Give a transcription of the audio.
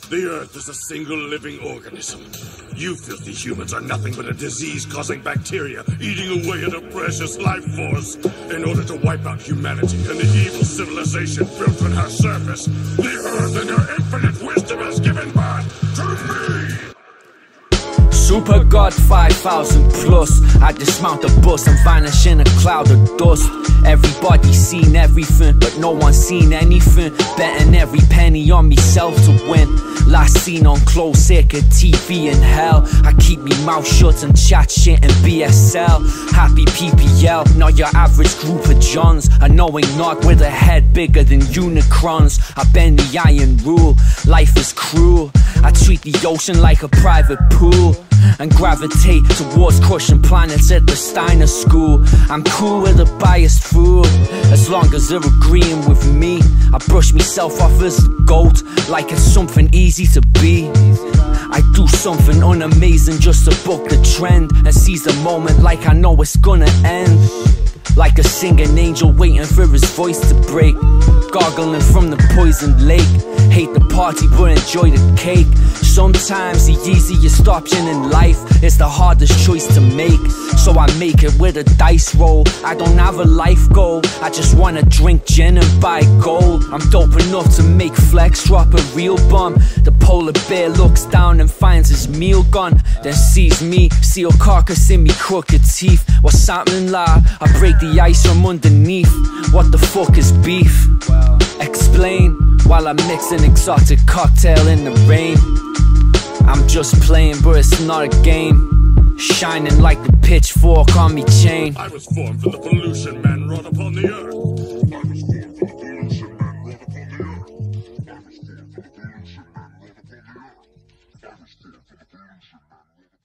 The Earth is a single living organism. You filthy humans are nothing but a disease-causing bacteria eating away at a precious life force. In order to wipe out humanity and the evil civilization built on her surface, the Earth in her infinite wisdom has given birth to me! Super God 5,000 plus. I dismount the bus and vanish in a cloud of dust. Everybody seen everything, but no one seen anything. Betting every penny on myself to win. Last seen on closed circuit TV in hell. I keep me mouth shut and chat shit in BSL. Happy PPL, not your average group of Johns. A knowing knock with a head bigger than Unicrons. I bend the iron rule, life is cruel. I treat the ocean like a private pool and gravitate towards crushing planets at the Steiner School. I'm cool with a biased fool, as long as they're agreeing with me. I brush myself off as a goat, like it's something easy to be. I do something unamazing just to book the trend and seize the moment like I know it's gonna end. Like a singing angel waiting for his voice to break, gargling from the poisoned lake. Hate the party but enjoy the cake. Sometimes the easiest option in life is the hardest choice to make. So I make it with a dice roll. I don't have a life goal, I just wanna drink gin and buy gold. I'm dope enough to make Flex drop a real bomb. The polar bear looks down and finds his meal gone, then sees me, seal carcass in me crooked teeth. What's happening, la? I break the ice from underneath. What the fuck is beef? Explain while I mix an exotic cocktail in the rain. I'm just playing, but it's not a game. Shining like the pitchfork on me chain. I was formed from the pollution man wrought upon the Earth. I was formed from the pollution man wrought upon the Earth. I was formed from the pollution man wrought upon the Earth. I was formed from the pollution man wrought upon the Earth.